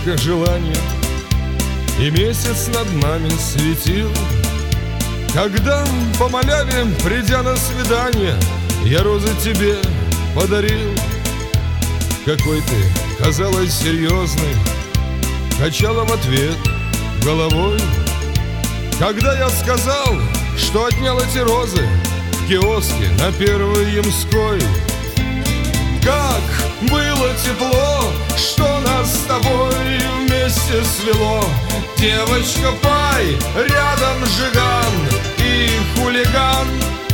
вспышка желания, и месяц над нами светил. Когда по маляве, придя на свидание, я розы тебе подарил. Какой ты, казалось, серьезный, качала в ответ головой. Когда я сказал, что отнял эти розы в киоске на Первой Ямской. Как было тепло, что нас с тобой вместе свело. Девочка Пай, рядом Жиган и хулиган.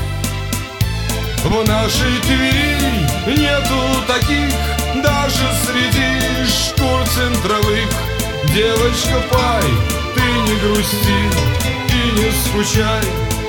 В нашей Твери нету таких, даже среди шкур центровых. Девочка Пай, ты не грусти и не скучай.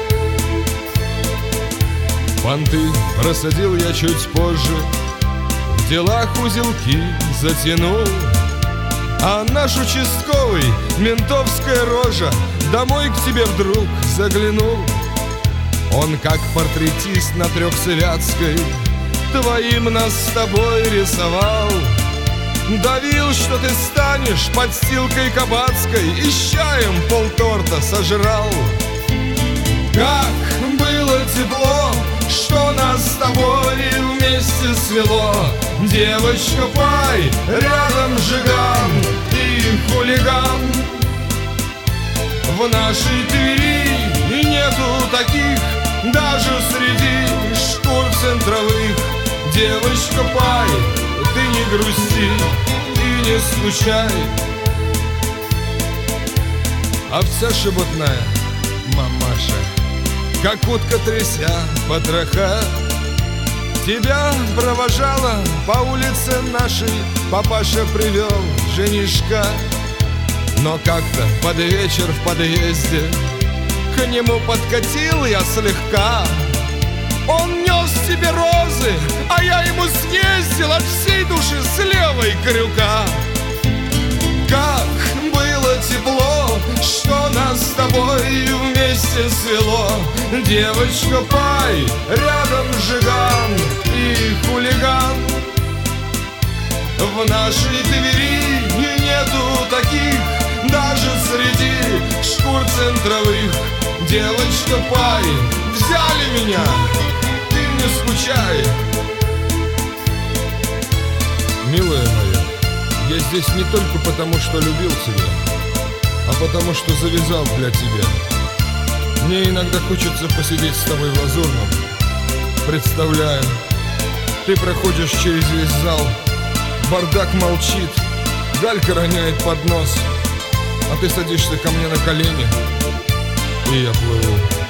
Понты просадил я чуть позже, в делах узелки затянул. А наш участковый, ментовская рожа, домой к тебе вдруг заглянул. Он как портретист на Трехсвятской твоим нас с тобой рисовал. Давил, что ты станешь подстилкой кабацкой, и с чаем полторта сожрал. Как было тепло, что нас с тобой вместе свело. Девочка Пай, рядом Жиган и хулиган. В нашей Твери нету таких, даже среди шкур центровых. Девочка Пай, ты не грусти и не скучай. Овца шебутная, мамаша, как утка тряся потроха, тебя провожала по улице нашей. Папаша привел женишка. Но как-то под вечер в подъезде к нему подкатил я слегка. Он нес тебе розы, а я ему съездил от всей души с левой крюка. Как было тепло, что нас с тобой вместе свело. Девочка Пай, рядом Жиган и хулиган. В нашей Твери нету таких, даже среди шкур центровых. Девочка Пай, взяли меня, ты не скучай. Милая моя, я здесь не только потому, что любил тебя, а потому, что завязал для тебя. Мне иногда хочется посидеть с тобой в Лазурном. Представляю, ты проходишь через весь зал, бардак молчит, Галька роняет поднос, а ты садишься ко мне на колени, и я плыву.